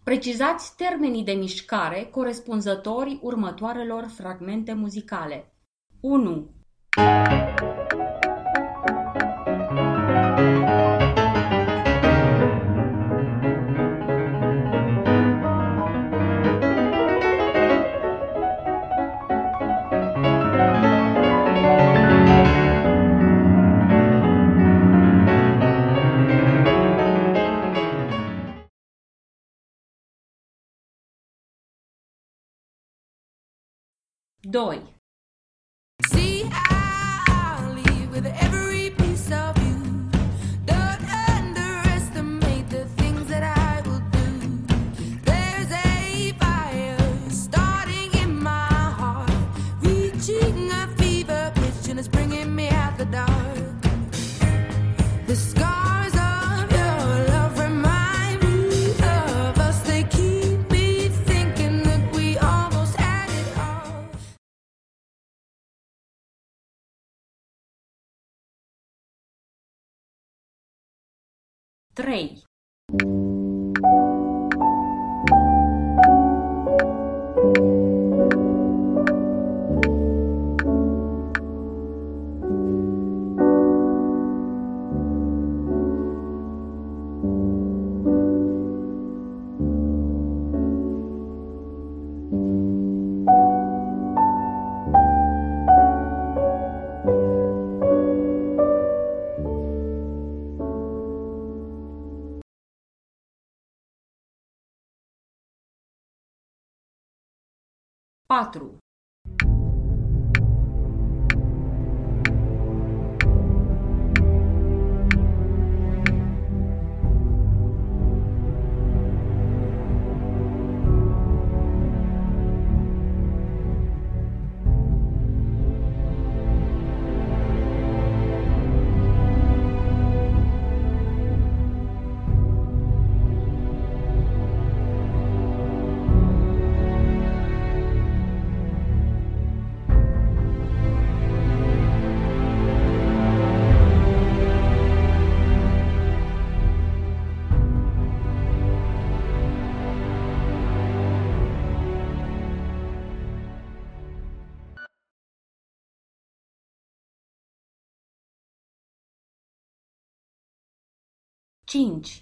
Precizați termenii de mișcare corespunzători următoarelor fragmente muzicale. 1. 2. See, I'll leave with every piece of you. Don't underestimate the things that I will do. There's a fire starting in my heart, reaching a fever pitch, and it's bringing me out the dark. The scars of your love remind me of us. They keep me thinking that we almost had it all. 3. 4. 5.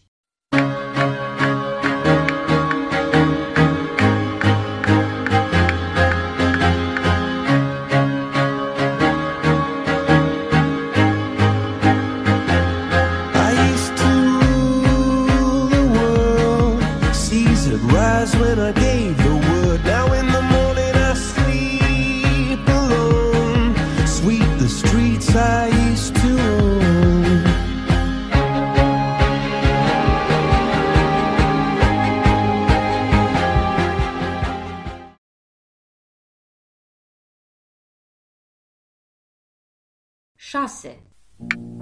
Rise when I gave the word. Now in the morning I sleep alone. Sweep the streets I used to own. Șase.